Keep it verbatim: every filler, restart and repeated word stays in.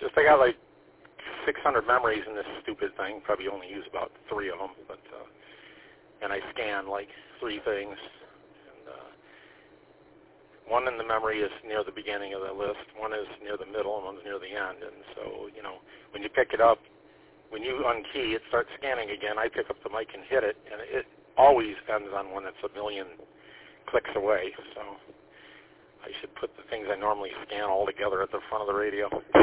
just I got like six hundred memories in this stupid thing. Probably only use about three of them, but uh, and I scan like three things. And uh, one in the memory is near the beginning of the list. One is near the middle, and one's near the end. And so, you know, when you pick it up, when you unkey, it starts scanning again. I pick up the mic and hit it, and it always ends on one that's a million clicks away. So I should put the things I normally scan all together at the front of the radio.